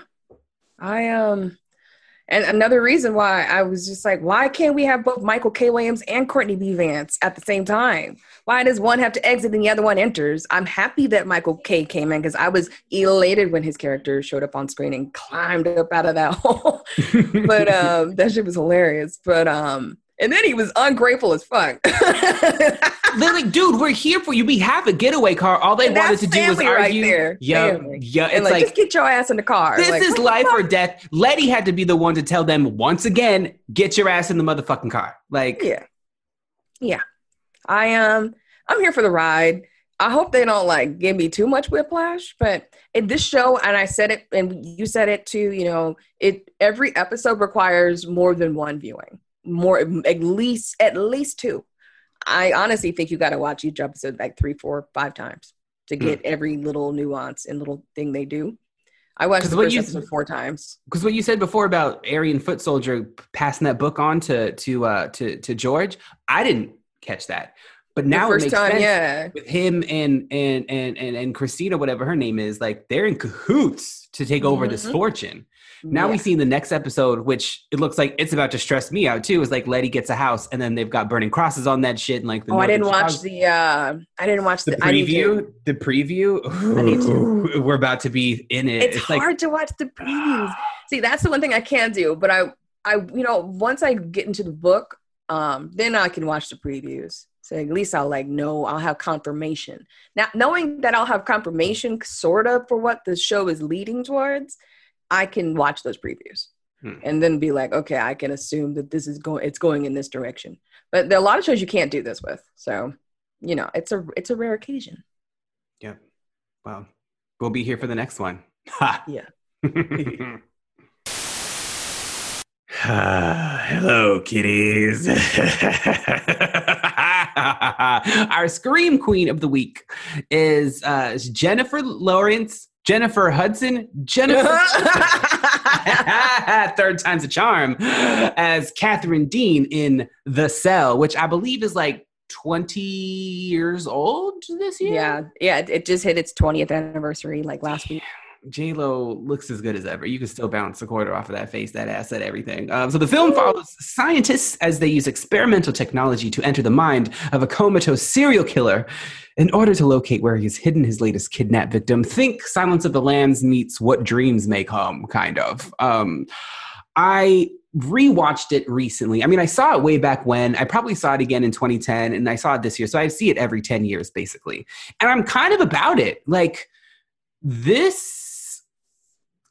I, um, and another reason why I was just like, why can't we have both Michael K. Williams and Courtney B. Vance at the same time? Why does one have to exit and the other one enters? I'm happy that Michael K. came in because I was elated when his character showed up on screen and climbed up out of that hole. But um, that shit was hilarious. But um, and then he was ungrateful as fuck. Literally, dude, we're here for you. We have a getaway car. All they and wanted to do was argue. Right there. Yeah, yeah. It's and like, like, just get your ass in the car. This like, is life or death. Letty had to be the one to tell them once again, get your ass in the motherfucking car. Like, yeah, yeah. I um, I'm here for the ride. I hope they don't like give me too much whiplash. But in this show, and I said it, and you said it too. You know, it every episode requires more than one viewing. More, at least, at least two. I honestly think you got to watch each episode like three, four, five times to get mm. every little nuance and little thing they do. I watched the first you, episode four times. Because what you said before about Aryan Foot Soldier passing that book on to to uh, to to George, I didn't catch that. But now it makes time, sense yeah. with him and, and and and and Christina, whatever her name is, like they're in cahoots to take over mm-hmm. this fortune. Now yeah. we see in the next episode, which it looks like it's about to stress me out too, is like Letty gets a house and then they've got burning crosses on that shit. And like, the oh, I didn't watch the, uh, I didn't watch the, the preview. The preview. Ooh, we're about to be in it. It's, it's hard like, to watch the previews. See, that's the one thing I can't do. But I, I, you know, once I get into the book, um, then I can watch the previews. So at least I'll like know, I'll have confirmation. Now, knowing that I'll have confirmation sort of for what the show is leading towards, I can watch those previews hmm. and then be like, okay, I can assume that this is going, it's going in this direction. But there are a lot of shows you can't do this with. So, you know, it's a, it's a rare occasion. Yeah. Well, we'll be here for the next one. Ha. Yeah. uh, hello, kitties. Our Scream Queen of the week is uh, Jennifer Lawrence. Jennifer Hudson, Jennifer, third time's a charm, as Catherine Dean in The Cell, which I believe is like twenty years old this year. Yeah, yeah, it just hit its twentieth anniversary like last week. J-Lo looks as good as ever. You can still bounce a quarter off of that face, that ass, that everything. Um, so the film follows scientists as they use experimental technology to enter the mind of a comatose serial killer in order to locate where he's hidden his latest kidnapped victim. Think Silence of the Lambs meets What Dreams May Come, kind of. Um, I rewatched it recently. I mean, I saw it way back when. I probably saw it again in twenty ten, and I saw it this year. So I see it every ten years, basically. And I'm kind of about it. Like, this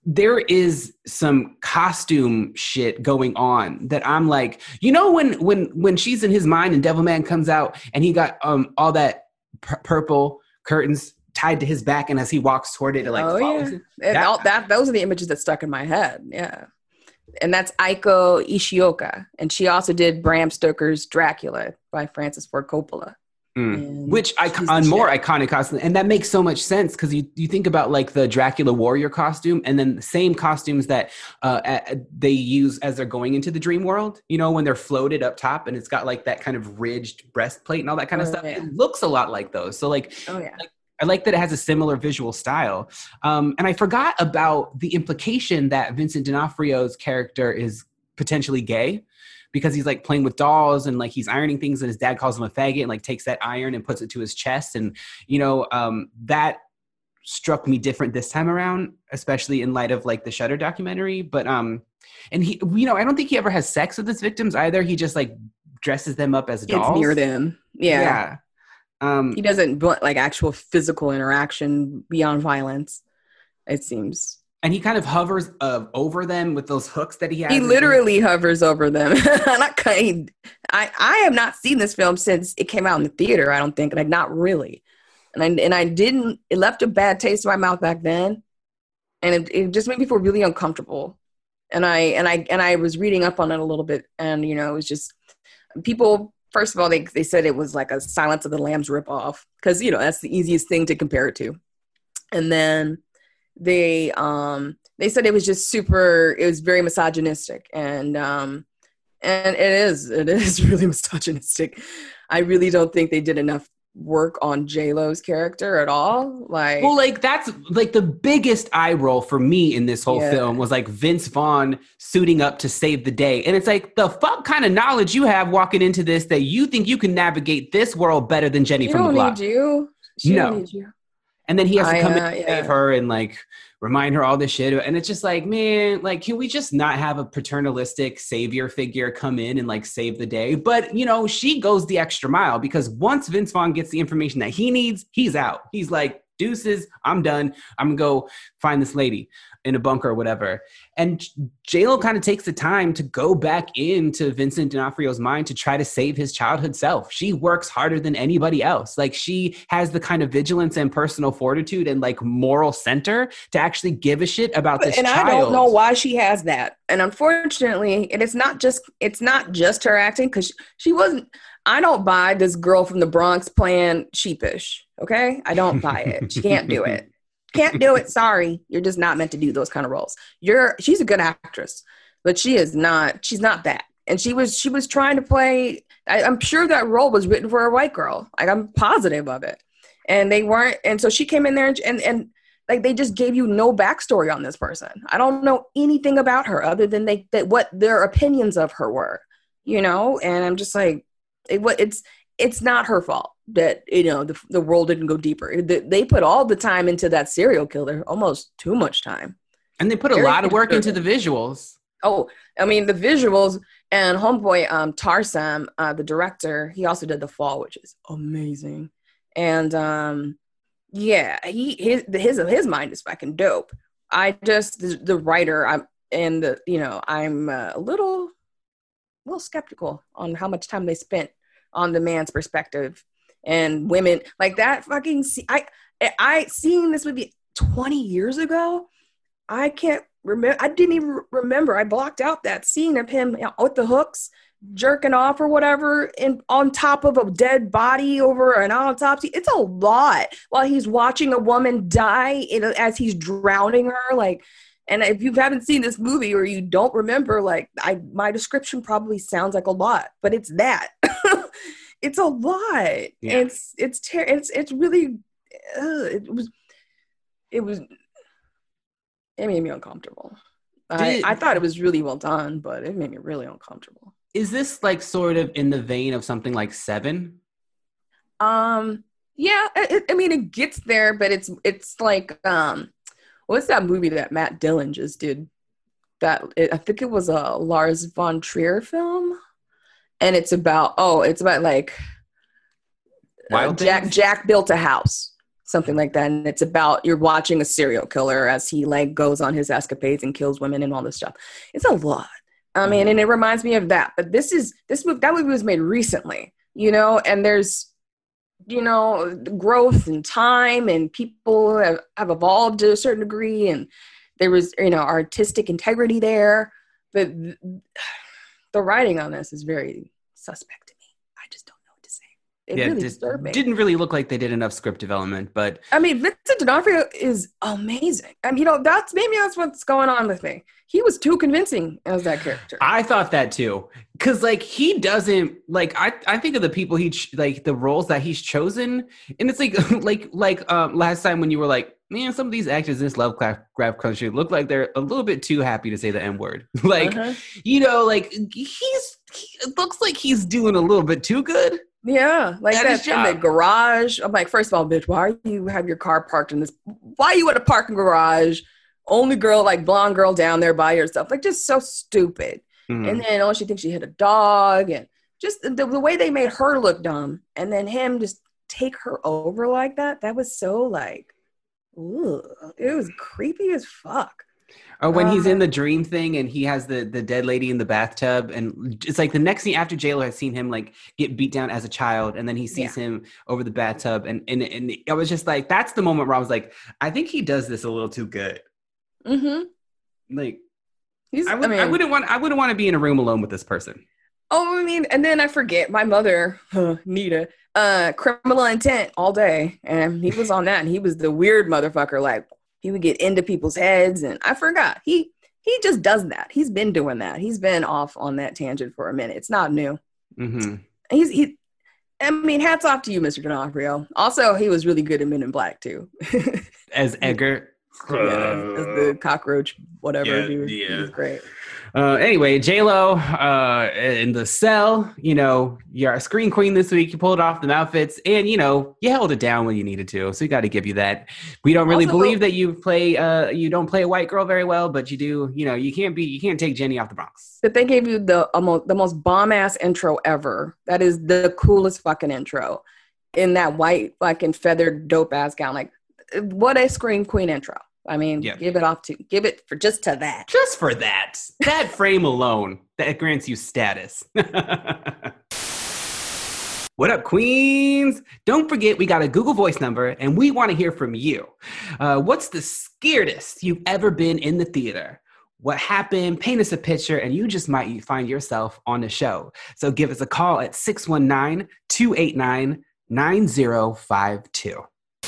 there is some costume shit going on that I'm like, you know, when when when she's in his mind and Devilman comes out and he got um all that p- purple curtains tied to his back, and as he walks toward it, it like oh follows yeah, it. and That- all that those are the images that stuck in my head. Yeah, and that's Aiko Ishioka, and she also did Bram Stoker's Dracula by Francis Ford Coppola. Mm. Which I she's on the more shit. iconic costume, and that makes so much sense because you, you think about like the Dracula warrior costume, and then the same costumes that uh, a, they use as they're going into the dream world. You know, when they're floated up top, and it's got like that kind of ridged breastplate and all that kind of Oh, stuff. yeah. It looks a lot like those. So like, Oh yeah. like I like that it has a similar visual style. Um, and I forgot about the implication that Vincent D'Onofrio's character is potentially gay, because he's like playing with dolls and like he's ironing things, and his dad calls him a faggot and like takes that iron and puts it to his chest. And, you know, um, that struck me different this time around, especially in light of like the Shudder documentary. But, um, and he, you know, I don't think he ever has sex with his victims either. He just like dresses them up as dolls. Gets near them. Yeah. Yeah. Um, He doesn't want like actual physical interaction beyond violence, it seems. and he kind of hovers uh, over them with those hooks that he has. He literally hovers over them. Not kind. I I have not seen this film since it came out in the theater. I don't think, like not really. And I and I didn't. It left a bad taste in my mouth back then, and it, it just made me feel really uncomfortable. And I and I and I was reading up on it a little bit, and you know, it was just people. First of all, they they said it was like a Silence of the Lambs ripoff because you know that's the easiest thing to compare it to, and then. They um they said it was just super, it was very misogynistic, and um and it is it is really misogynistic. I really don't think they did enough work on J-Lo's character at all. Like, well, like that's like the biggest eye roll for me in this whole Yeah. film was like Vince Vaughn suiting up to save the day. And it's like, the fuck kind of knowledge you have walking into this that you think you can navigate this world better than Jenny she from the don't block. need you. She No. don't need you. And then he has to I, come in uh, and yeah. save her and like remind her all this shit. And it's just like, man, like, can we just not have a paternalistic savior figure come in and like save the day? But, you know, she goes the extra mile because once Vince Vaughn gets the information that he needs, he's out. He's like, deuces, I'm done. I'm gonna go find this lady in a bunker or whatever. And J-Lo kind of takes the time to go back into Vincent D'Onofrio's mind to try to save his childhood self. She works harder than anybody else. Like, she has the kind of vigilance and personal fortitude and like moral center to actually give a shit about this and child. I don't know why she has that. And unfortunately, and it's not just it's not just her acting, because she wasn't. I don't buy this girl from the Bronx playing sheepish. Okay, I don't buy it. She can't do it. Can't do it. Sorry, you're just not meant to do those kind of roles. You're she's a good actress, but she is not. She's not that. And she was she was trying to play. I, I'm sure that role was written for a white girl. Like, I'm positive of it. And they weren't. And so she came in there and and. and like, they just gave you no backstory on this person. I don't know anything about her other than they that what their opinions of her were, you know. And I'm just like, it, it's it's not her fault that, you know, the the world didn't go deeper. They, they put all the time into that serial killer, almost too much time. And they put a Very lot of work into disturbing. the visuals. Oh, I mean, the visuals, and homeboy um, Tarsem, uh, the director, he also did The Fall, which is amazing. And um, yeah, he his his his mind is fucking dope. I just the, the writer, I'm and the you know I'm uh, a little, a little skeptical on how much time they spent on the man's perspective and women like that. Fucking see, I I seen this movie twenty years ago. I can't remember. I didn't even remember. I blocked out that scene of him, you know, with the hooks, jerking off or whatever, and on top of a dead body over an autopsy. It's a lot while he's watching a woman die in, as he's drowning her. Like, and if you haven't seen this movie or you don't remember, like, I my description probably sounds like a lot, but it's that. It's a lot. Yeah. It's it's ter- it's it's really. Uh, it was. It was. It made me uncomfortable. I, Did- I thought it was really well done, but it made me really uncomfortable. Is this like sort of in the vein of something like Seven? Um, yeah, it, I mean, it gets there, but it's it's like, um, what's that movie that Matt Dillon just did? That it, I think it was a Lars von Trier film, and it's about oh, it's about like uh, Wild Jack Things? Jack built a house. something like that. And it's about, you're watching a serial killer as he like goes on his escapades and kills women and all this stuff. It's a lot. I mean, mm-hmm. and it reminds me of that. But this is, this movie, that movie was made recently, you know, and there's, you know, growth and time, and people have, have evolved to a certain degree, and there was, you know, artistic integrity there. But th- the writing on this is very suspect to me. I just don't know what to say. It yeah, really just disturbed me. Didn't really look like they did enough script development, but I mean, Vincent D'Onofrio is amazing. I mean, you know, that's maybe that's what's going on with me. He was too convincing as that character. I thought that too, because like he doesn't like. I I think of the people he ch- like the roles that he's chosen, and it's like like like um last time when you were like, man, some of these actors in this Lovecraft Country look like they're a little bit too happy to say the N word. like, uh-huh. you know, like he's he, it looks like he's doing a little bit too good. Yeah, like that in the garage. I'm like, first of all, bitch, why do you have your car parked in this? Why are you at a parking garage? Only girl, like blonde girl down there by yourself. Like, just so stupid. Mm-hmm. And then, oh, she thinks she hit a dog. And just the, the way they made her look dumb. And then him just take her over like that. That was so like, ooh, it was creepy as fuck. Or when uh, he's in Um, the dream thing and he has the, the dead lady in the bathtub, and it's like the next scene after J-Lo has seen him like get beat down as a child, and then he sees yeah. him over the bathtub, and, and and I was just like, that's the moment where I was like, I think he does this a little too good. Mm-hmm. Like, he's, I, would, I, mean, I wouldn't want I wouldn't want to be in a room alone with this person. Oh, I mean, and then I forget my mother, uh, Nita, uh, Criminal Intent all day, and he was on that, and he was the weird motherfucker, like. He would get into people's heads, and I forgot. He he just does that. He's been doing that. He's been off on that tangent for a minute. It's not new. Mm-hmm. He's he. I mean, hats off to you, Mister D'Onofrio. Also, he was really good at Men in Black too. As Edgar, yeah, as, as the cockroach, whatever. Yeah, dude. yeah. He was great. Uh, anyway, J-Lo uh, in the cell, you know, you're a screen queen this week. You pulled off the outfits, and, you know, you held it down when you needed to. So we got to give you that. We don't really also, believe that you play, uh, you don't play a white girl very well, but you do, you know, you can't be, you can't take Jenny off the Bronx. But they gave you the, um, the most bomb-ass intro ever. That is the coolest fucking intro in that white fucking feathered dope-ass gown. Like, what a screen queen intro. I mean, yeah. give it off to, give it for just to that. Just for that. That frame alone, that grants you status. What up, queens? Don't forget, we got a Google Voice number, and we want to hear from you. Uh, what's the scaredest you've ever been in the theater? What happened? Paint us a picture, and you just might find yourself on the show. So give us a call at six one nine, two eight nine, nine zero five two.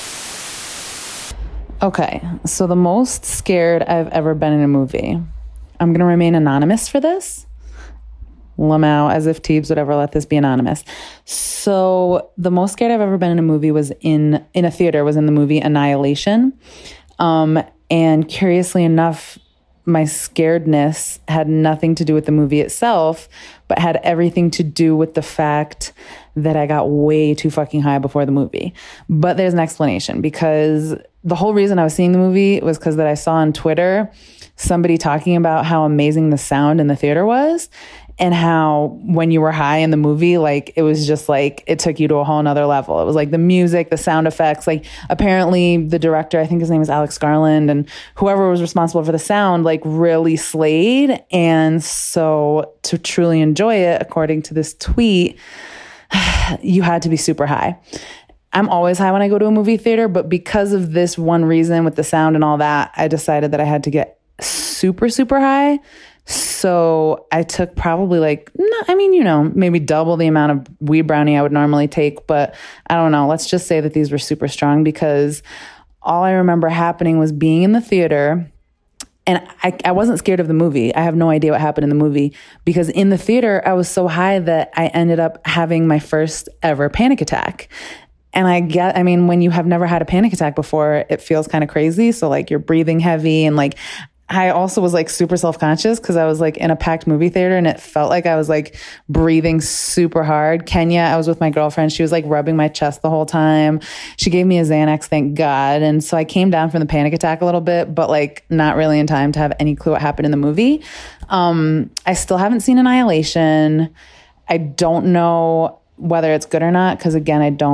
Okay, so the most scared I've ever been in a movie. I'm going to remain anonymous for this. Lamau, as if Teebs would ever let this be anonymous. So the most scared I've ever been in a movie was in, in a theater, was in the movie Annihilation. Um, and curiously enough, my scaredness had nothing to do with the movie itself, but had everything to do with the fact that I got way too fucking high before the movie. But there's an explanation, because the whole reason I was seeing the movie was because that I saw on Twitter somebody talking about how amazing the sound in the theater was, and how when you were high in the movie, like it was just like, it took you to a whole nother level. It was like the music, the sound effects, like apparently the director, I think his name is Alex Garland, and whoever was responsible for the sound, like really slayed. And so to truly enjoy it, according to this tweet, you had to be super high. I'm always high when I go to a movie theater, but because of this one reason with the sound and all that, I decided that I had to get super, super high. So I took probably like, no, I mean, you know, maybe double the amount of weed brownie I would normally take. But I don't know. Let's just say that these were super strong, because all I remember happening was being in the theater. And I, I wasn't scared of the movie. I have no idea what happened in the movie, because in the theater, I was so high that I ended up having my first ever panic attack. And I get, I mean, when you have never had a panic attack before, it feels kind of crazy. So like you're breathing heavy, and like, I also was like super self-conscious because I was like in a packed movie theater, and it felt like I was like breathing super hard. Kenya, I was with my girlfriend. She was like rubbing my chest the whole time. She gave me a Xanax, thank God. And so I came down from the panic attack a little bit, but like not really in time to have any clue what happened in the movie. Um, I still haven't seen Annihilation. I don't know whether it's good or not, because again, I don't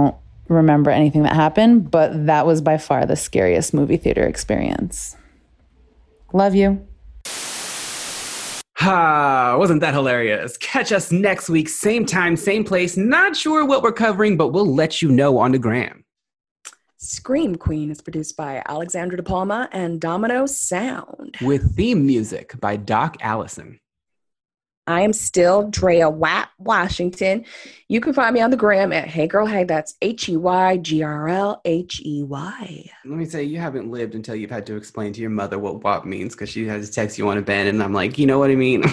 remember anything that happened, but that was by far the scariest movie theater experience. Love you. Ah, wasn't that hilarious? Catch us next week, same time, same place. Not sure what we're covering, but we'll let you know on the gram. Scream Queen is produced by Alexandra De Palma and Domino Sound. With theme music by Doc Allison. I am still Drea Watt Washington. You can find me on the gram at Hey Girl Hey. That's H E Y G R L H E Y. Let me say, you haven't lived until you've had to explain to your mother what W A P means, because she has to text you on a bed, and I'm like, you know what I mean?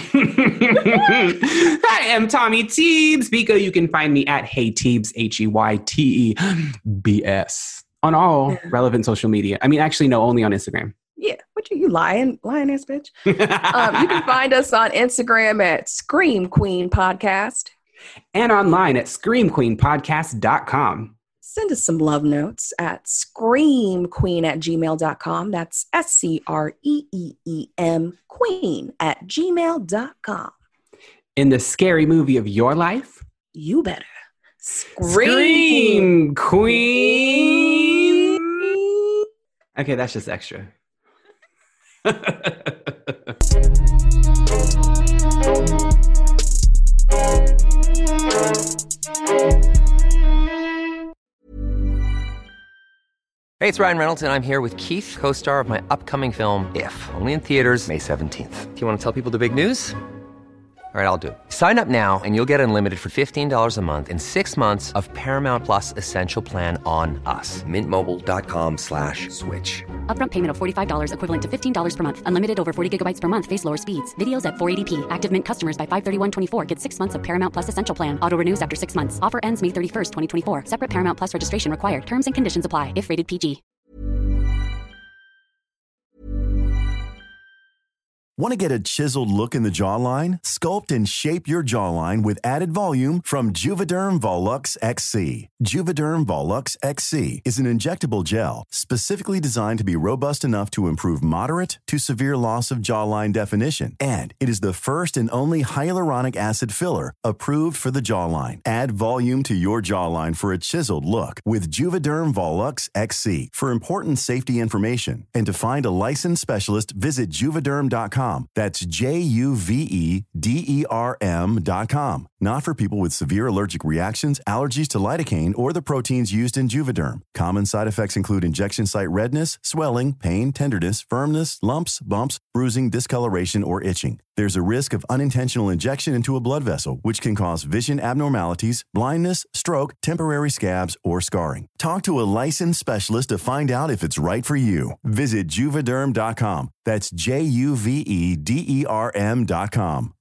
I am Tommy Teebs. Biko, you can find me at Hey Teebs, H E Y T E B S, on all relevant social media. I mean, actually, no, only on Instagram. Yeah, what you, you lying, lying ass bitch. um, you can find us on Instagram at Scream Queen Podcast. And online at scream queen podcast dot com. Send us some love notes at screamqueen at gmail dot com. That's S C R E E E M queen at gmail dot com. In the scary movie of your life, you better scream, scream queen. Okay, that's just extra. Hey, it's Ryan Reynolds, and I'm here with Keith, co-star of my upcoming film, If, only in theaters May seventeenth. Do you want to tell people the big news? All right, I'll do it. Sign up now and you'll get unlimited for fifteen dollars a month and six months of Paramount Plus Essential Plan on us. Mint Mobile dot com slash switch. Upfront payment of forty-five dollars equivalent to fifteen dollars per month. Unlimited over forty gigabytes per month. Face lower speeds. Videos at four eighty p. Active Mint customers by five thirty-one twenty-four get six months of Paramount Plus Essential Plan. Auto renews after six months. Offer ends May thirty-first, twenty twenty-four. Separate Paramount Plus registration required. Terms and conditions apply if rated P G. Want to get a chiseled look in the jawline? Sculpt and shape your jawline with added volume from Juvederm Volux X C. Juvederm Volux X C is an injectable gel specifically designed to be robust enough to improve moderate to severe loss of jawline definition. And it is the first and only hyaluronic acid filler approved for the jawline. Add volume to your jawline for a chiseled look with Juvederm Volux X C. For important safety information and to find a licensed specialist, visit juvederm dot com. That's J U V E D E R M dot com. Not for people with severe allergic reactions, allergies to lidocaine, or the proteins used in Juvederm. Common side effects include injection site redness, swelling, pain, tenderness, firmness, lumps, bumps, bruising, discoloration, or itching. There's a risk of unintentional injection into a blood vessel, which can cause vision abnormalities, blindness, stroke, temporary scabs, or scarring. Talk to a licensed specialist to find out if it's right for you. Visit juvederm dot com. That's J U V E D E R M dot com.